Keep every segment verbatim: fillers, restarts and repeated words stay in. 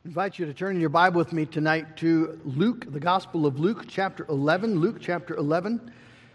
I invite you to turn in your Bible with me tonight to Luke, the Gospel of Luke, chapter eleven. Luke, chapter eleven.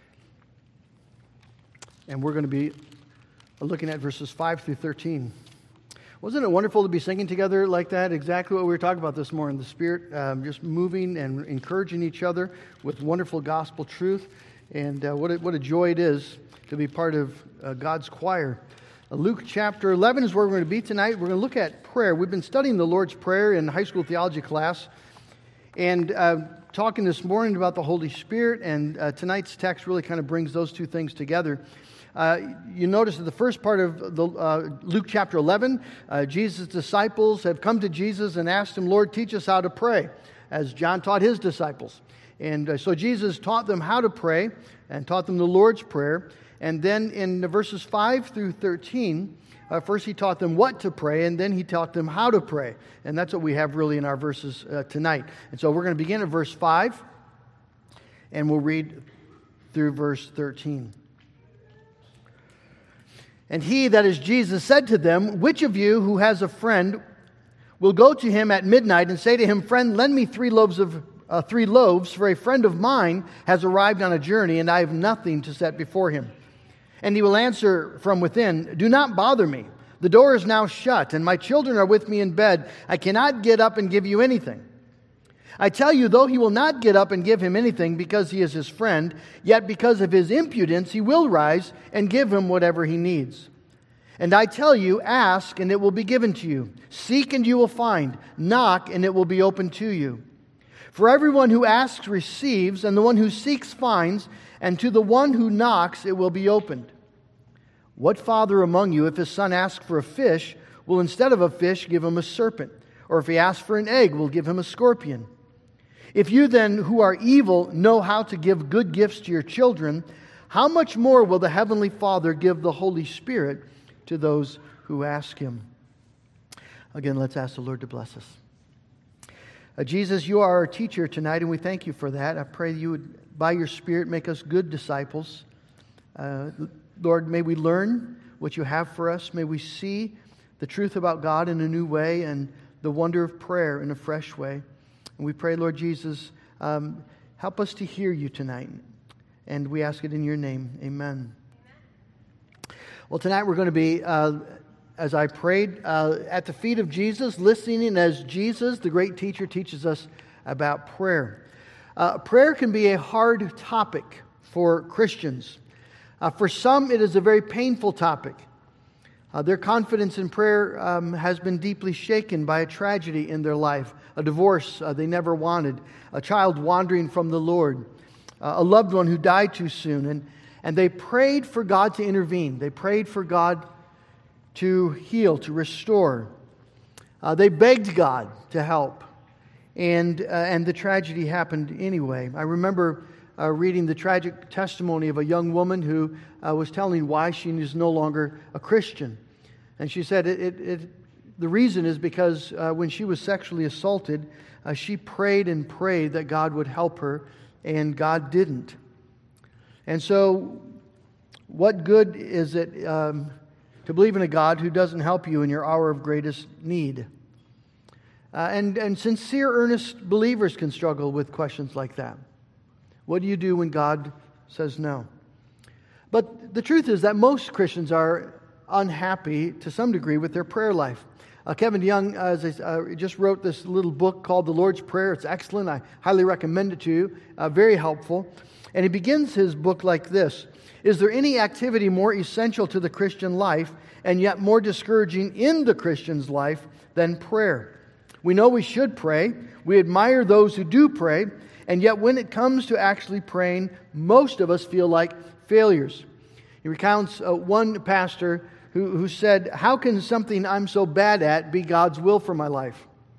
And we're going to be looking at verses five through thirteen. Wasn't it wonderful to be singing together like that? Exactly what we were talking about this morning. The Spirit um, just moving and encouraging each other with wonderful gospel truth. And uh, what, a, what a joy it is to be part of uh, God's choir. Luke chapter eleven is where we're going to be tonight. We're going to look at prayer. We've been studying the Lord's Prayer in high school theology class and uh, talking this morning about the Holy Spirit, and uh, tonight's text really kind of brings those two things together. Uh, you notice that the first part of the, uh, Luke chapter eleven, uh, Jesus' disciples have come to Jesus and asked him, Lord, teach us how to pray, as John taught his disciples. And uh, so Jesus taught them how to pray and taught them the Lord's Prayer. And then in verses five through thirteen, uh, first he taught them what to pray, and then he taught them how to pray. And that's what we have really in our verses uh, tonight. And so we're going to begin at verse five, and we'll read through verse thirteen. And he, that is Jesus, said to them, which of you who has a friend will go to him at midnight and say to him, Friend, lend me three loaves of uh, three loaves, for a friend of mine has arrived on a journey, and I have nothing to set before him. And he will answer from within, Do not bother me. The door is now shut, and my children are with me in bed. I cannot get up and give you anything. I tell you, though he will not get up and give him anything because he is his friend, yet because of his impudence he will rise and give him whatever he needs. And I tell you, ask, and it will be given to you. Seek, and you will find. Knock, and it will be opened to you. For everyone who asks receives, and the one who seeks finds, and to the one who knocks it will be opened. What father among you, if his son asks for a fish, will instead of a fish give him a serpent? Or if he asks for an egg, will give him a scorpion? If you then, who are evil, know how to give good gifts to your children, how much more will the Heavenly Father give the Holy Spirit to those who ask Him? Again, let's ask the Lord to bless us. Uh, Jesus, you are our teacher tonight, and we thank you for that. I pray you would, by your Spirit, make us good disciples. Uh, Lord, may we learn what you have for us. May we see the truth about God in a new way and the wonder of prayer in a fresh way. And we pray, Lord Jesus, um, help us to hear you tonight. And we ask it in your name. Amen. Well, tonight we're going to be, uh, as I prayed, uh, at the feet of Jesus, listening as Jesus, the great teacher, teaches us about prayer. Uh, prayer can be a hard topic for Christians. Uh, for some, it is a very painful topic. Uh, their confidence in prayer um, has been deeply shaken by a tragedy in their life, a divorce uh, they never wanted, a child wandering from the Lord, uh, a loved one who died too soon. And, and they prayed for God to intervene. They prayed for God to heal, to restore. Uh, they begged God to help. And, uh, and the tragedy happened anyway. I remember Uh, reading the tragic testimony of a young woman who uh, was telling why she is no longer a Christian. And she said it, it, it, the reason is because uh, when she was sexually assaulted, uh, she prayed and prayed that God would help her, and God didn't. And so, what good is it um, to believe in a God who doesn't help you in your hour of greatest need? Uh, and, and sincere, earnest believers can struggle with questions like that. What do you do when God says no? But the truth is that most Christians are unhappy to some degree with their prayer life. Uh, Kevin DeYoung uh, as I, uh, just wrote this little book called The Lord's Prayer. It's excellent. I highly recommend it to you. Uh, very helpful. And he begins his book like this. Is there any activity more essential to the Christian life and yet more discouraging in the Christian's life than prayer? We know we should pray. We admire those who do pray. And yet when it comes to actually praying, most of us feel like failures. He recounts uh, one pastor who, who said, how can something I'm so bad at be God's will for my life?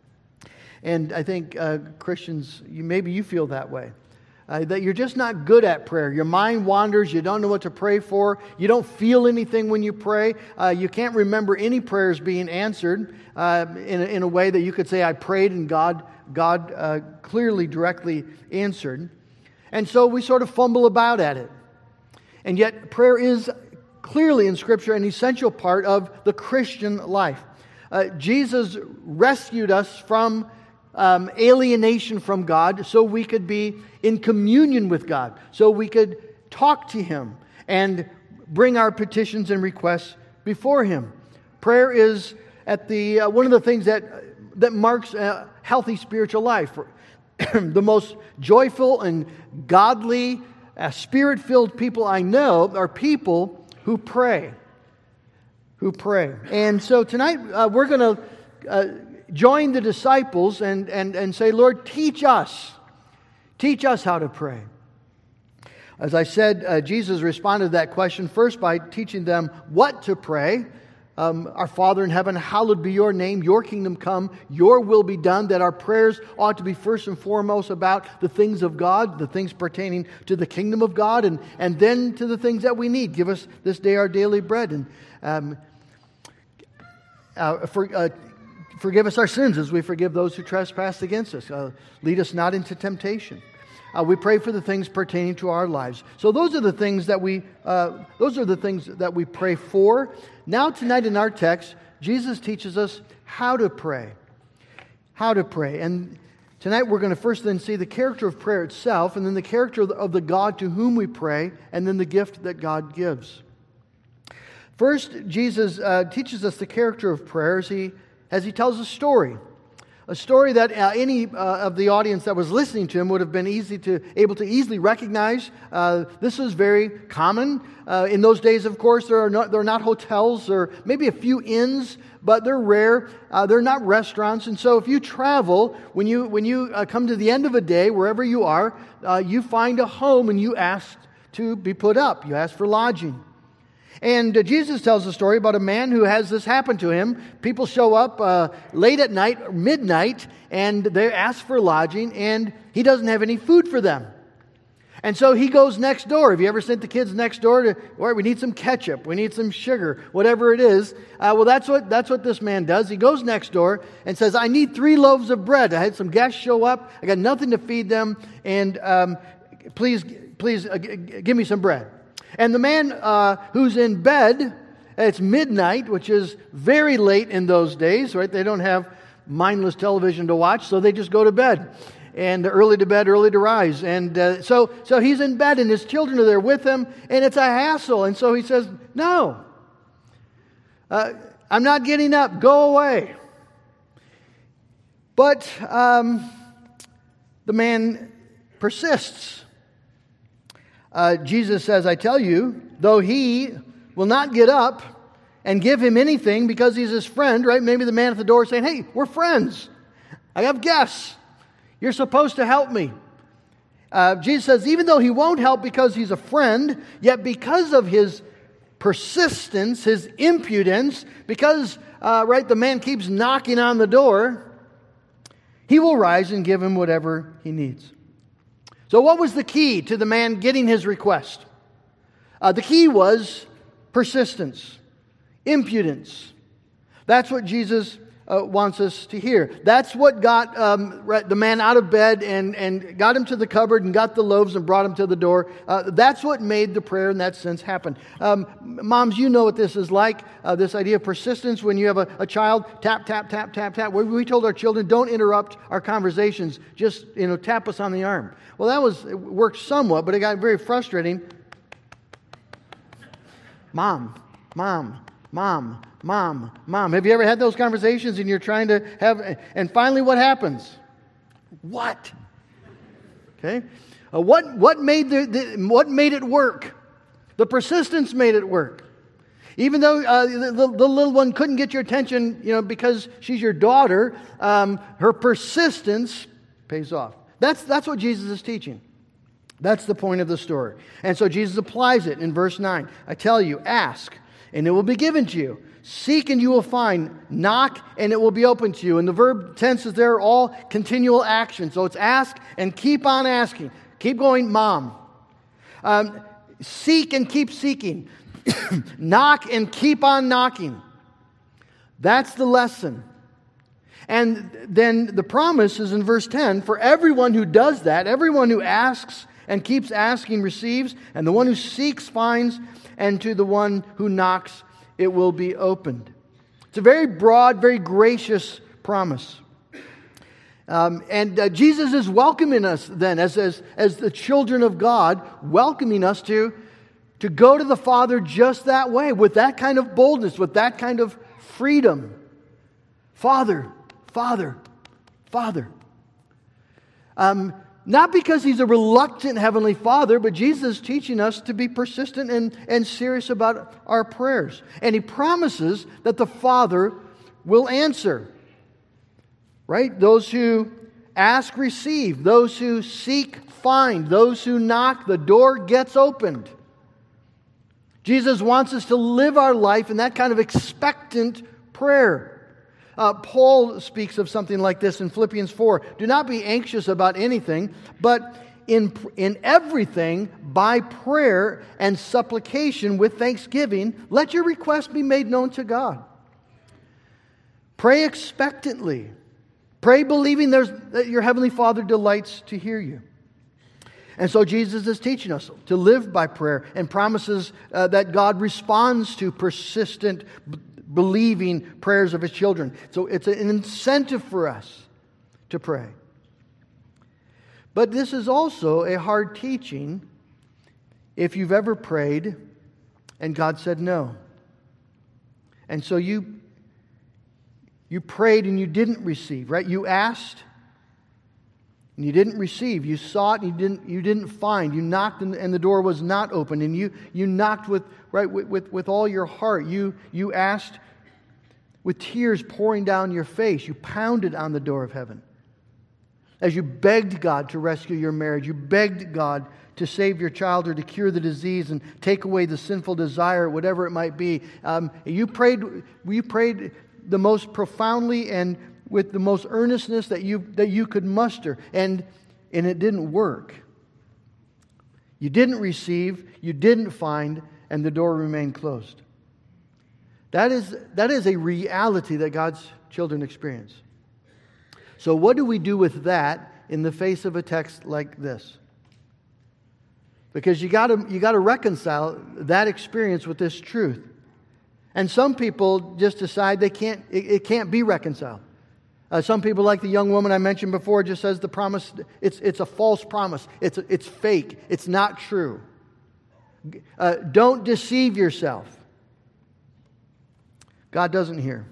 And I think uh, Christians, you, maybe you feel that way. Uh, that you're just not good at prayer. Your mind wanders. You don't know what to pray for. You don't feel anything when you pray. Uh, you can't remember any prayers being answered uh, in, a, in a way that you could say, I prayed and God God uh, clearly, directly answered. And so we sort of fumble about at it. And yet prayer is clearly in Scripture an essential part of the Christian life. uh, Jesus rescued us from um, alienation from God so we could be in communion with God, so we could talk to Him and bring our petitions and requests before Him. Prayer is at the uh, one of the things that that marks a healthy spiritual life. The most joyful and godly, uh, spirit-filled people I know are people who pray. Who pray. And so tonight uh, we're going to uh, join the disciples and, and, and say, Lord, teach us. Teach us how to pray. As I said, uh, Jesus responded to that question first by teaching them what to pray. Um, our Father in heaven, hallowed be your name, your kingdom come, your will be done, that our prayers ought to be first and foremost about the things of God, the things pertaining to the kingdom of God, and, and then to the things that we need. Give us this day our daily bread, and um, uh, for, uh, forgive us our sins as we forgive those who trespass against us. Uh, lead us not into temptation. Uh, we pray for the things pertaining to our lives. So those are the things that we uh, those are the things that we pray for. Now tonight in our text, Jesus teaches us how to pray. How to pray. And tonight we're going to first then see the character of prayer itself, and then the character of the, of the God to whom we pray, and then the gift that God gives. First, Jesus uh, teaches us the character of prayer as he, as he tells a story. A story that uh, any uh, of the audience that was listening to him would have been easy to able to easily recognize. Uh, this was very common uh, in those days. Of course, there are not there are not hotels or maybe a few inns, but they're rare. Uh, they're not restaurants, and so if you travel, when you when you uh, come to the end of a day, wherever you are, uh, you find a home and you ask to be put up. You ask for lodging. And uh, Jesus tells a story about a man who has this happen to him. People show up uh, late at night, midnight, and they ask for lodging, and he doesn't have any food for them. And so he goes next door. Have you ever sent the kids next door to, all right, we need some ketchup, we need some sugar, whatever it is? Uh, well, that's what that's what this man does. He goes next door and says, I need three loaves of bread. I had some guests show up. I got nothing to feed them, and um, please, please uh, g- g- give me some bread. And the man uh, who's in bed, it's midnight, which is very late in those days, right? They don't have mindless television to watch, so they just go to bed. And early to bed, early to rise. And uh, so, so he's in bed, and his children are there with him, and it's a hassle. And so he says, no, uh, I'm not getting up. Go away. But um, the man persists. Uh, Jesus says, I tell you, though he will not get up and give him anything because he's his friend, right? Maybe the man at the door is saying, hey, we're friends. I have guests. You're supposed to help me. Uh, Jesus says, even though he won't help because he's a friend, yet because of his persistence, his impudence, because, uh, right, the man keeps knocking on the door, he will rise and give him whatever he needs. So what was the key to the man getting his request? Uh, the key was persistence, impudence. That's what Jesus uh, wants us to hear. That's what got um, the man out of bed and, and got him to the cupboard and got the loaves and brought him to the door. Uh, that's what made the prayer in that sense happen. Um, moms, you know what this is like, uh, this idea of persistence when you have a, a child, tap, tap, tap, tap, tap. We, we told our children, don't interrupt our conversations, just, you know, tap us on the arm. Well, that was, it worked somewhat, but it got very frustrating. Mom, mom, mom, mom, mom. Have you ever had those conversations and you're trying to have, and finally what happens? What? Okay. Uh, what, what made the, the, what made it work? The persistence made it work. Even though uh, the, the little one couldn't get your attention, you know, because she's your daughter, um, her persistence pays off. That's, that's what Jesus is teaching. That's the point of the story. And so Jesus applies it in verse nine. I tell you, ask, and it will be given to you. Seek, and you will find. Knock, and it will be open to you. And the verb tenses there are all continual action. So it's ask and keep on asking. Keep going, mom. Um, seek and keep seeking. Knock and keep on knocking. That's the lesson. And then the promise is in verse ten, for everyone who does that, everyone who asks and keeps asking receives, and the one who seeks finds, and to the one who knocks it will be opened. It's a very broad, very gracious promise. Um, and uh, Jesus is welcoming us then as, as, as the children of God, welcoming us to, to go to the Father just that way, with that kind of boldness, with that kind of freedom. Father, Father, Father. Um, not because He's a reluctant Heavenly Father, but Jesus is teaching us to be persistent and, and serious about our prayers. And He promises that the Father will answer. Right? Those who ask, receive. Those who seek, find. Those who knock, the door gets opened. Jesus wants us to live our life in that kind of expectant prayer. Uh, Paul speaks of something like this in Philippians four. Do not be anxious about anything, but in, in everything, by prayer and supplication with thanksgiving, let your requests be made known to God. Pray expectantly. Pray believing there's, that your Heavenly Father delights to hear you. And so Jesus is teaching us to live by prayer and promises uh, that God responds to persistent, b- believing prayers of His children. So it's an incentive for us to pray. But this is also a hard teaching if you've ever prayed and God said no. And so you You prayed and you didn't receive, right? You asked and you didn't receive. You sought and you didn't, you didn't find. You knocked and, and the door was not open. And you, you knocked with, right, with, with, with all your heart. You, you asked with tears pouring down your face. You pounded on the door of heaven. As you begged God to rescue your marriage. You begged God to save your child or to cure the disease and take away the sinful desire, whatever it might be. Um, you prayed, you prayed the most profoundly and with the most earnestness that you that you could muster, and and it didn't work. You didn't receive, you didn't find, and the door remained closed. That is that is a reality that God's children experience. So what do we do with that in the face of a text like this? Because you got to you got to reconcile that experience with this truth. And some people just decide they can't. It, it can't be reconciled. Uh, some people, like the young woman I mentioned before, just says the promise. It's it's a false promise. It's it's fake. It's not true. Uh, don't deceive yourself. God doesn't hear.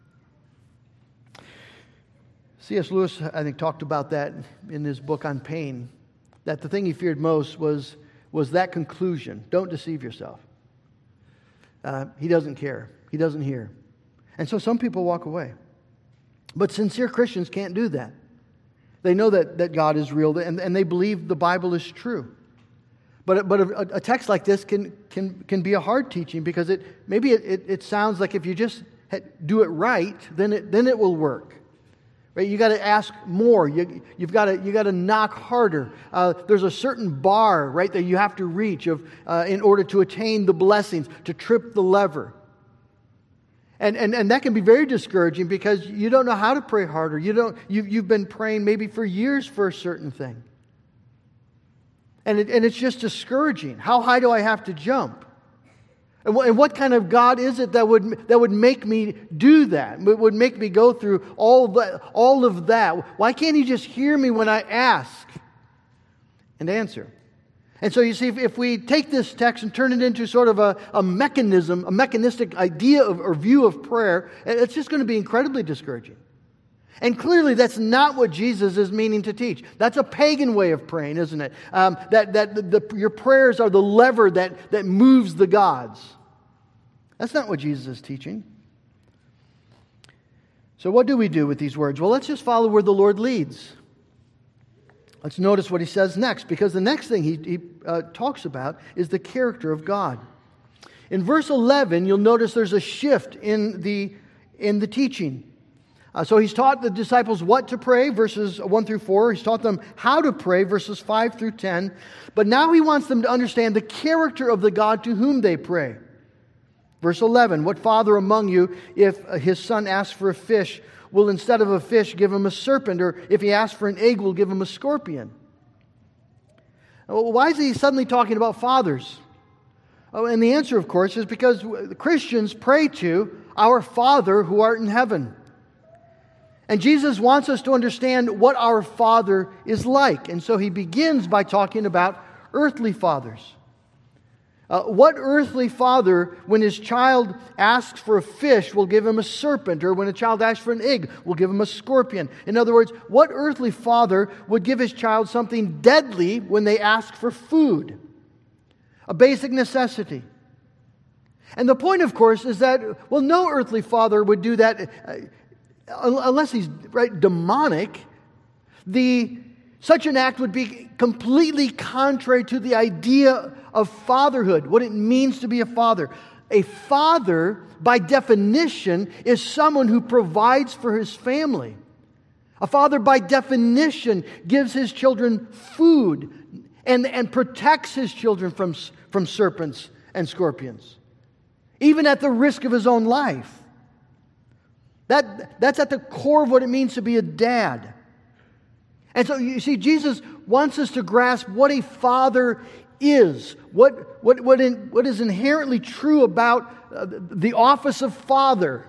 C S Lewis, I think, talked about that in his book on pain. That the thing he feared most was was that conclusion. Don't deceive yourself. Uh, he doesn't care. He doesn't hear. And so some people walk away. But sincere Christians can't do that. They know that, that God is real and, and they believe the Bible is true. But, but a, a text like this can, can, can be a hard teaching because it maybe it, it, it sounds like if you just do it right, then it, then it will work. Right? You got to ask more. You, you've got to you got to knock harder. Uh, there's a certain bar, right, that you have to reach of uh, in order to attain the blessings, to trip the lever. And and and that can be very discouraging because you don't know how to pray harder. You don't. You you've been praying maybe for years for a certain thing. And it, and it's just discouraging. How high do I have to jump? And what, and what kind of God is it that would that would make me do that? Would make me go through all the, all of that? Why can't He just hear me when I ask and answer? And so you see, if, if we take this text and turn it into sort of a, a mechanism, a mechanistic idea of, or view of prayer, it's just going to be incredibly discouraging. And clearly that's not what Jesus is meaning to teach. That's a pagan way of praying, isn't it? Um, that that the, the, your prayers are the lever that, that moves the gods. That's not what Jesus is teaching. So what do we do with these words? Well, let's just follow where the Lord leads. Let's notice what He says next, because the next thing He, he uh, talks about is the character of God. In verse eleven, you'll notice there's a shift in the, in the teaching. Uh, so He's taught the disciples what to pray, verses one through four. He's taught them how to pray, verses five through ten. But now He wants them to understand the character of the God to whom they pray. Verse eleven, what father among you, if his son asks for a fish, will instead of a fish give him a serpent? Or if he asks for an egg, will give him a scorpion? Why is He suddenly talking about fathers? Oh, and the answer, of course, is because Christians pray to Our Father who art in heaven. And Jesus wants us to understand what our Father is like. And so he begins by talking about earthly fathers. Uh, what earthly father, when his child asks for a fish, will give him a serpent? Or when a child asks for an egg, will give him a scorpion? In other words, what earthly father would give his child something deadly when they ask for food? A basic necessity. And the point, of course, is that, well, no earthly father would do that uh, unless he's right demonic. The such an act would be completely contrary to the idea of fatherhood, what it means to be a father. A father, by definition, is someone who provides for his family. A father, by definition, gives his children food and, and protects his children from, from serpents and scorpions, even at the risk of his own life. That, that's at the core of what it means to be a dad. And so you see, Jesus wants us to grasp what a father is, what, what, what, in, what is inherently true about uh, the office of father,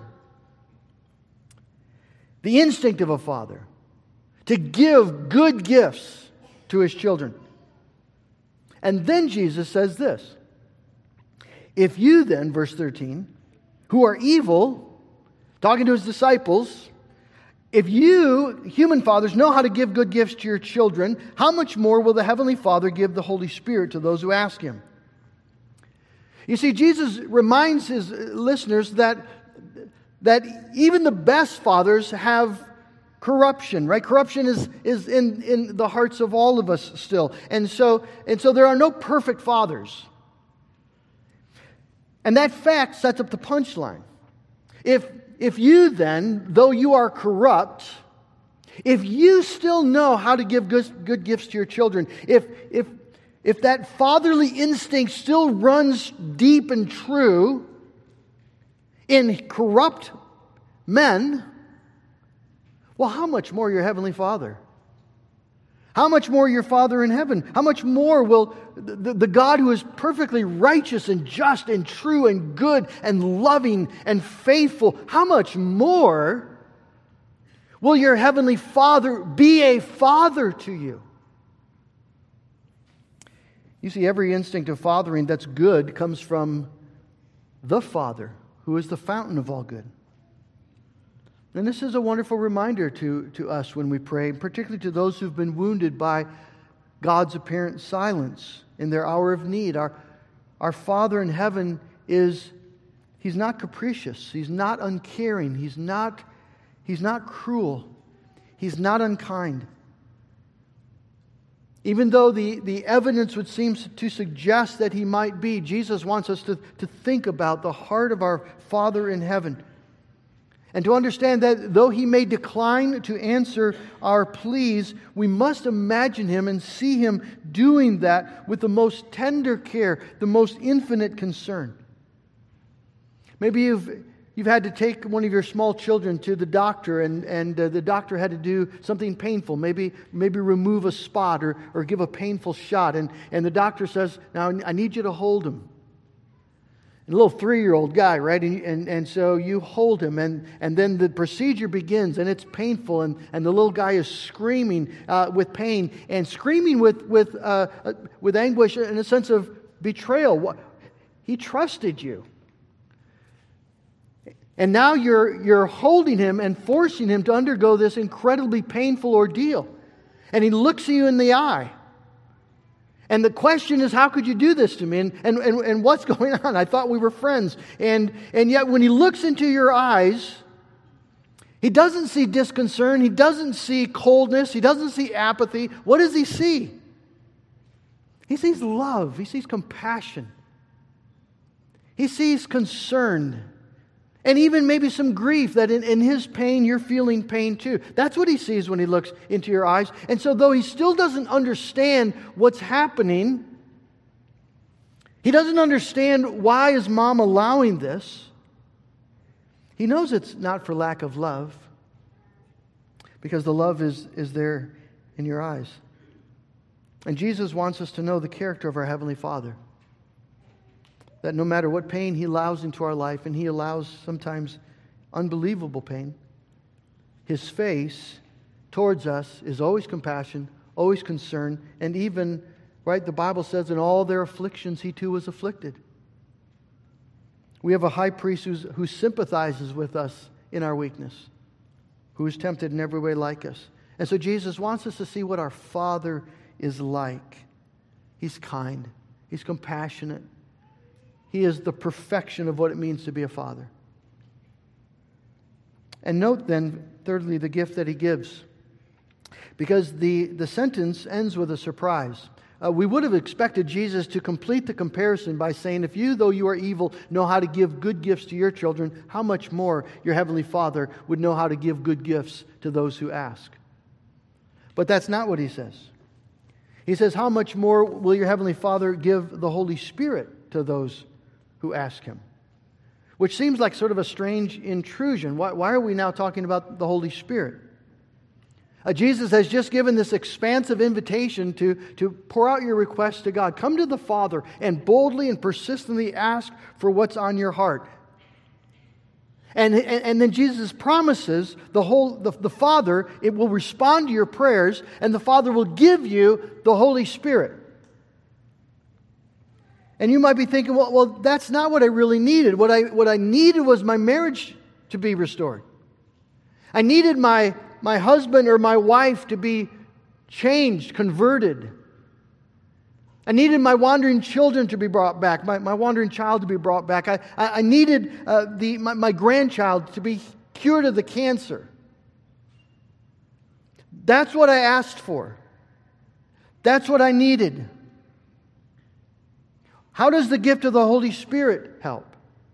the instinct of a father, to give good gifts to his children. And then Jesus says this, if you then, verse thirteen, who are evil, talking to his disciples, if you, human fathers, know how to give good gifts to your children, how much more will the Heavenly Father give the Holy Spirit to those who ask Him? You see, Jesus reminds His listeners that, that even the best fathers have corruption, right? Corruption is, is in, in the hearts of all of us still. And so, and so there are no perfect fathers. And that fact sets up the punchline. If If you then, though you are corrupt, if you still know how to give good, good gifts to your children, if, if, if that fatherly instinct still runs deep and true in corrupt men, well, how much more your Heavenly Father? How much more your Father in heaven? How much more will the, the God who is perfectly righteous and just and true and good and loving and faithful, how much more will your Heavenly Father be a father to you? You see, every instinct of fathering that's good comes from the Father, who is the fountain of all good. And this is a wonderful reminder to, to us when we pray, particularly to those who've been wounded by God's apparent silence in their hour of need. Our, our Father in heaven is, He's not capricious. He's not uncaring. He's not, he's not cruel. He's not unkind. Even though the, the evidence would seem to suggest that He might be, Jesus wants us to, to think about the heart of our Father in heaven. And to understand that though He may decline to answer our pleas, we must imagine Him and see Him doing that with the most tender care, the most infinite concern. Maybe you've, you've had to take one of your small children to the doctor and, and uh, the doctor had to do something painful, maybe, maybe remove a spot or, or give a painful shot. And, and the doctor says, now I need you to hold him. A little three-year-old guy, right? And, and and so you hold him, and, and then the procedure begins, and it's painful, and, and the little guy is screaming uh, with pain, and screaming with with uh, with anguish and a sense of betrayal. He trusted you. And now you're you're holding him and forcing him to undergo this incredibly painful ordeal. And he looks you in the eye. And the question is, how could you do this to me? And, and, and, and what's going on? I thought we were friends. And, and yet when he looks into your eyes, he doesn't see disconcern. He doesn't see coldness. He doesn't see apathy. What does he see? He sees love. He sees compassion. He sees concern. And even maybe some grief that in, in his pain, you're feeling pain too. That's what he sees when he looks into your eyes. And so though he still doesn't understand what's happening, he doesn't understand why is mom allowing this, he knows it's not for lack of love, because the love is, is there in your eyes. And Jesus wants us to know the character of our Heavenly Father. That no matter what pain He allows into our life, and He allows sometimes unbelievable pain. His face towards us is always compassion, always concern, and even, right, the Bible says in all their afflictions He too was afflicted. We have a high priest who's, who sympathizes with us in our weakness, who is tempted in every way like us. And so Jesus wants us to see what our Father is like. He's kind. He's compassionate. He is the perfection of what it means to be a father. And note then, thirdly, the gift that He gives. Because the, the sentence ends with a surprise. Uh, we would have expected Jesus to complete the comparison by saying, if you, though you are evil, know how to give good gifts to your children, how much more your Heavenly Father would know how to give good gifts to those who ask. But that's not what He says. He says, how much more will your Heavenly Father give the Holy Spirit to those who ask Him? Which seems like sort of a strange intrusion. Why, why are we now talking about the Holy Spirit? Uh, Jesus has just given this expansive invitation to, to pour out your requests to God. Come to the Father and boldly and persistently ask for what's on your heart. And, and, and then Jesus promises the whole the, the Father, it will respond to your prayers, and the Father will give you the Holy Spirit. And you might be thinking, well, well, that's not what I really needed. What I what I needed was my marriage to be restored. I needed my my husband or my wife to be changed, converted. I needed my wandering children to be brought back, my, my wandering child to be brought back. I, I, I needed uh, the my, my grandchild to be cured of the cancer. That's what I asked for. That's what I needed. How does the gift of the Holy Spirit help?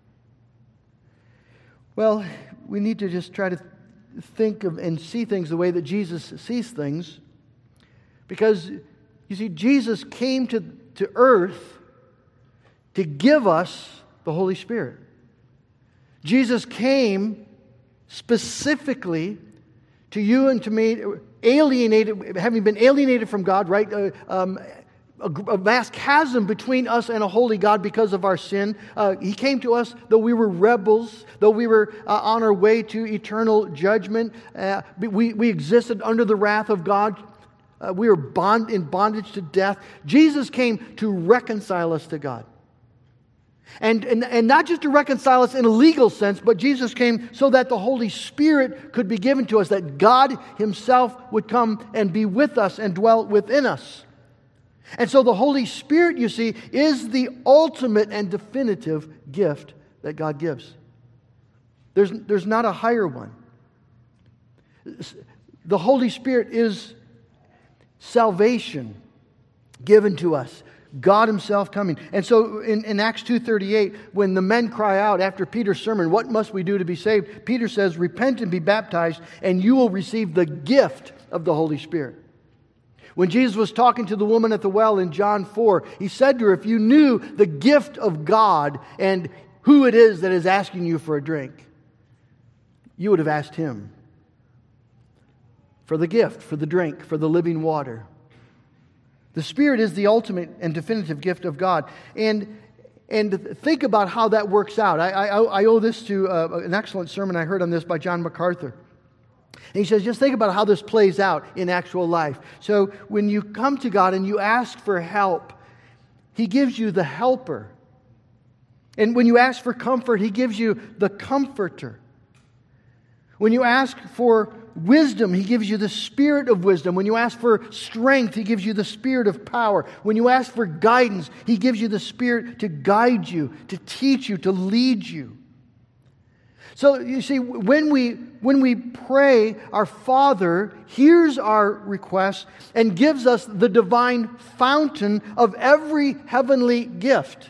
Well, we need to just try to think of and see things the way that Jesus sees things. Because, you see, Jesus came to, to earth to give us the Holy Spirit. Jesus came specifically to you and to me, alienated, having been alienated from God, right? Uh, um, A, a vast chasm between us and a holy God because of our sin. Uh, he came to us though we were rebels, though we were uh, on our way to eternal judgment. Uh, we, we existed under the wrath of God. Uh, we were bond, in bondage to death. Jesus came to reconcile us to God. And, and, and not just to reconcile us in a legal sense, but Jesus came so that the Holy Spirit could be given to us, that God Himself would come and be with us and dwell within us. And so the Holy Spirit, you see, is the ultimate and definitive gift that God gives. There's, there's not a higher one. The Holy Spirit is salvation given to us. God Himself coming. And so in, in Acts two thirty-eight, when the men cry out after Peter's sermon, what must we do to be saved? Peter says, repent and be baptized, and you will receive the gift of the Holy Spirit. When Jesus was talking to the woman at the well in John four, He said to her, if you knew the gift of God and who it is that is asking you for a drink, you would have asked Him for the gift, for the drink, for the living water. The Spirit is the ultimate and definitive gift of God. And, and think about how that works out. I, I, I owe this to uh, an excellent sermon I heard on this by John MacArthur. And he says, just think about how this plays out in actual life. So when you come to God and you ask for help, He gives you the helper. And when you ask for comfort, He gives you the comforter. When you ask for wisdom, He gives you the Spirit of wisdom. When you ask for strength, He gives you the Spirit of power. When you ask for guidance, He gives you the Spirit to guide you, to teach you, to lead you. So you see, when we when we pray, our Father hears our requests and gives us the divine fountain of every heavenly gift.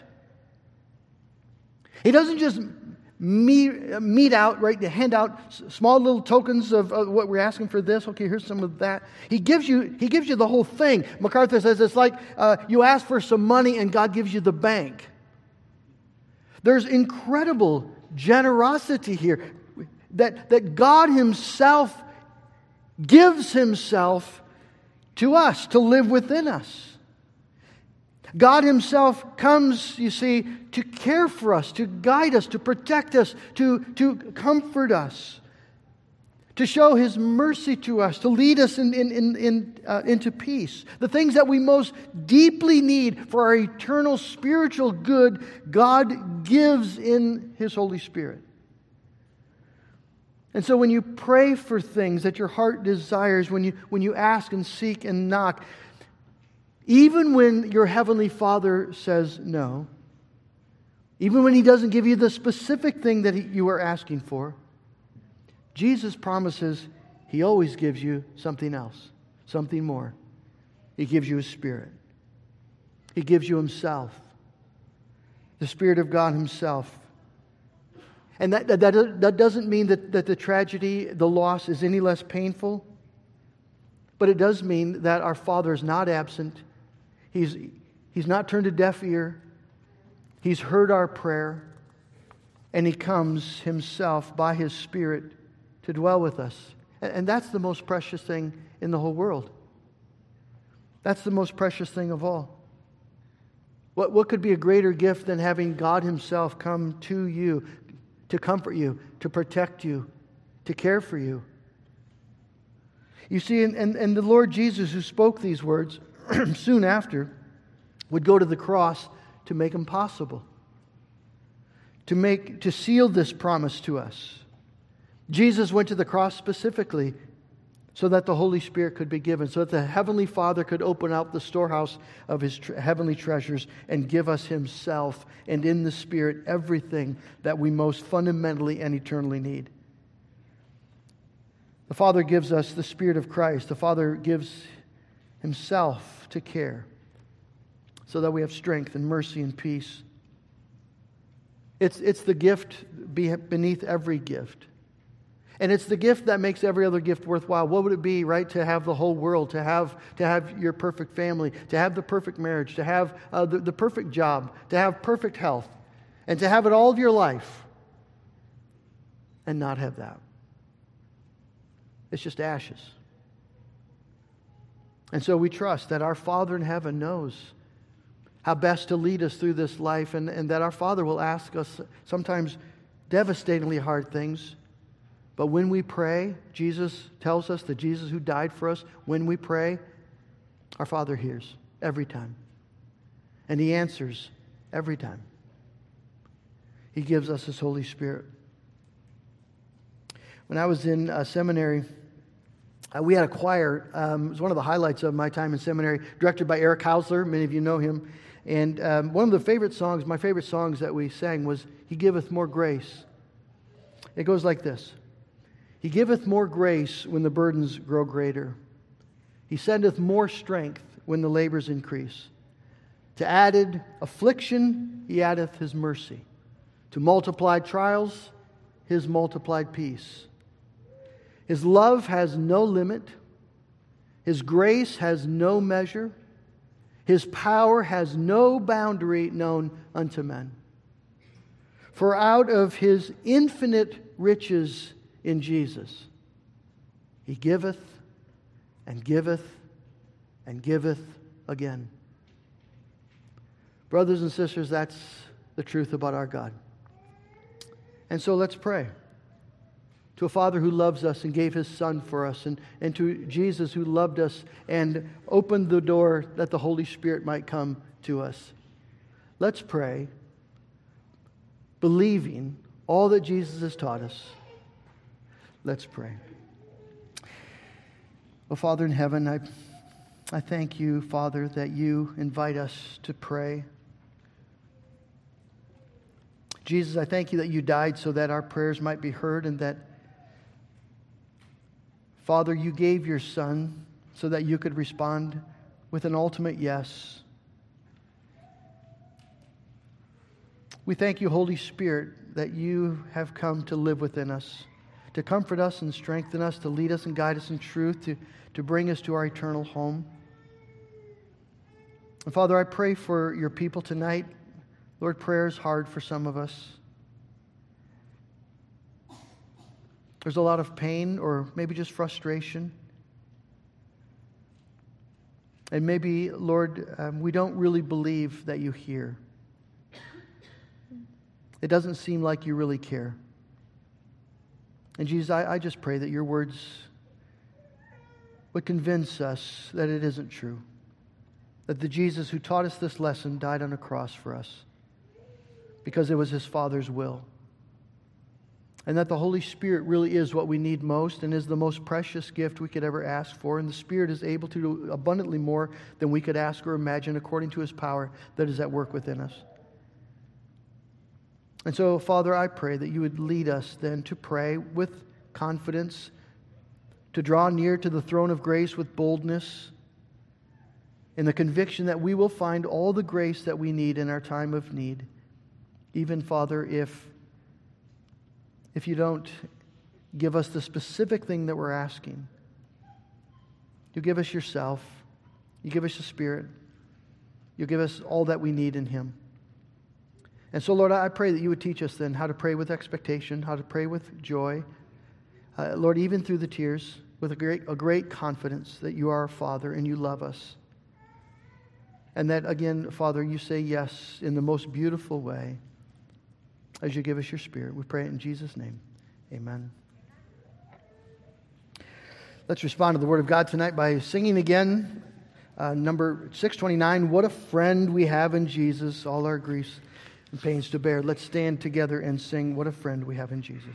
He doesn't just meet, meet out, right, to hand out small little tokens of, of what we're asking for this. Okay, here's some of that. He gives you He gives you the whole thing. MacArthur says it's like uh, you ask for some money and God gives you the bank. There's incredible generosity here, that, that God Himself gives Himself to us, to live within us. God Himself comes, you see, to care for us, to guide us, to protect us, to, to comfort us, to show His mercy to us, to lead us in, in, in, in, uh, into peace. The things that we most deeply need for our eternal spiritual good, God gives in His Holy Spirit. And so when you pray for things that your heart desires, when you, when you ask and seek and knock, even when your Heavenly Father says no, even when He doesn't give you the specific thing that he, you are asking for, Jesus promises He always gives you something else, something more. He gives you His Spirit. He gives you Himself, the Spirit of God Himself. And that, that, that doesn't mean that, that the tragedy, the loss is any less painful, but it does mean that our Father is not absent. He's, he's not turned a deaf ear. He's heard our prayer, and He comes Himself by His Spirit to dwell with us. And, and that's the most precious thing in the whole world. That's the most precious thing of all. What, what could be a greater gift than having God Himself come to you, to comfort you, to protect you, to care for you? You see, and, and, and the Lord Jesus, who spoke these words soon after, would go to the cross to make them possible, to make to seal this promise to us. Jesus went to the cross specifically so that the Holy Spirit could be given, so that the Heavenly Father could open up the storehouse of His tre- heavenly treasures and give us Himself, and in the Spirit everything that we most fundamentally and eternally need. The Father gives us the Spirit of Christ. The Father gives Himself to care so that we have strength and mercy and peace. It's, it's the gift beneath every gift. And it's the gift that makes every other gift worthwhile. What would it be, right, to have the whole world, to have to have your perfect family, to have the perfect marriage, to have uh, the, the perfect job, to have perfect health, and to have it all of your life and not have that? It's just ashes. And so we trust that our Father in heaven knows how best to lead us through this life, and, and that our Father will ask us sometimes devastatingly hard things. But when we pray, Jesus tells us that Jesus who died for us, when we pray, our Father hears every time. And He answers every time. He gives us His Holy Spirit. When I was in uh, seminary, uh, we had a choir. Um, it was one of the highlights of my time in seminary, directed by Eric Hausler. Many of you know him. And um, one of the favorite songs, my favorite songs that we sang was, He Giveth More Grace. It goes like this. He giveth more grace when the burdens grow greater. He sendeth more strength when the labors increase. To added affliction, He addeth His mercy. To multiplied trials, His multiplied peace. His love has no limit. His grace has no measure. His power has no boundary known unto men. For out of His infinite riches in Jesus, He giveth and giveth and giveth again. Brothers and sisters, that's the truth about our God. And so let's pray to a Father who loves us and gave His Son for us, and, and to Jesus who loved us and opened the door that the Holy Spirit might come to us. Let's pray, believing all that Jesus has taught us. Let's pray. Oh, Father in heaven, I, I thank You, Father, that You invite us to pray. Jesus, I thank You that You died so that our prayers might be heard, and that, Father, You gave Your Son so that You could respond with an ultimate yes. We thank You, Holy Spirit, that You have come to live within us, to comfort us and strengthen us, to lead us and guide us in truth, to, to bring us to our eternal home. And Father, I pray for Your people tonight. Lord, prayer is hard for some of us. There's a lot of pain or maybe just frustration. And maybe, Lord, um, we don't really believe that you hear. It doesn't seem like you really care. And Jesus, I, I just pray that your words would convince us that it isn't true. That the Jesus who taught us this lesson died on a cross for us because it was his Father's will. And that the Holy Spirit really is what we need most and is the most precious gift we could ever ask for. And the Spirit is able to do abundantly more than we could ask or imagine according to his power that is at work within us. And so, Father, I pray that you would lead us then to pray with confidence, to draw near to the throne of grace with boldness, in the conviction that we will find all the grace that we need in our time of need. Even, Father, if, if you don't give us the specific thing that we're asking. You give us yourself. You give us the Spirit. You give us all that we need in him. And so, Lord, I pray that you would teach us then how to pray with expectation, how to pray with joy. Uh, Lord, even through the tears, with a great, a great confidence that you are our Father and you love us. And that, again, Father, you say yes in the most beautiful way as you give us your Spirit. We pray it in Jesus' name. Amen. Let's respond to the Word of God tonight by singing again uh, number six twenty-nine, What a Friend We Have in Jesus, All Our Griefs and Pains to Bear. Let's stand together and sing, What a Friend We Have in Jesus.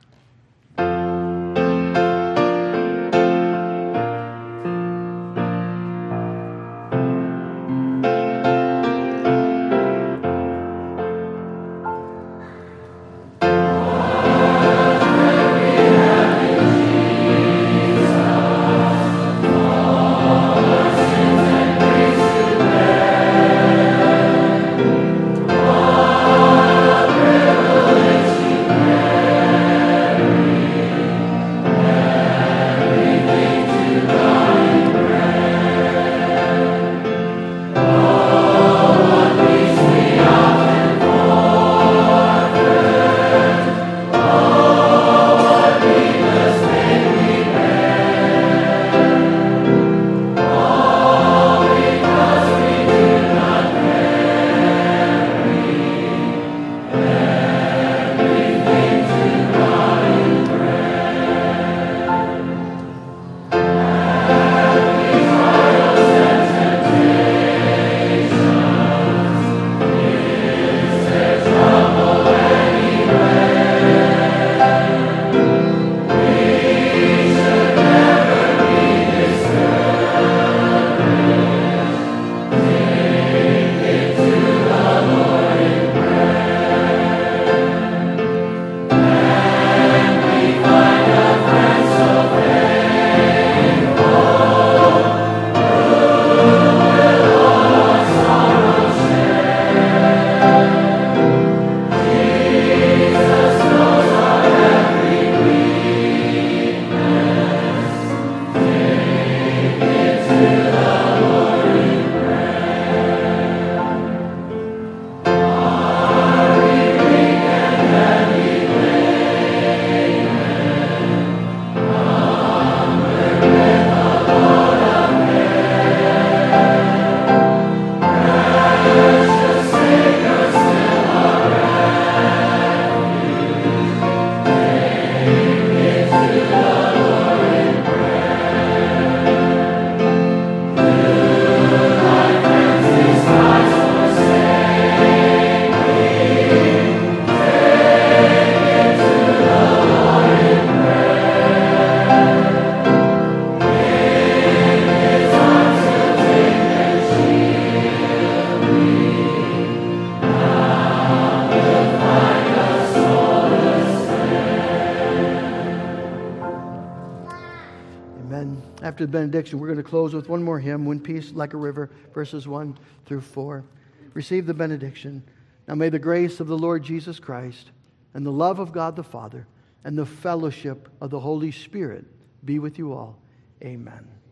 After the benediction, we're going to close with one more hymn, When Peace Like a River, verses one through four. Receive the benediction. Now may the grace of the Lord Jesus Christ and the love of God the Father and the fellowship of the Holy Spirit be with you all. Amen.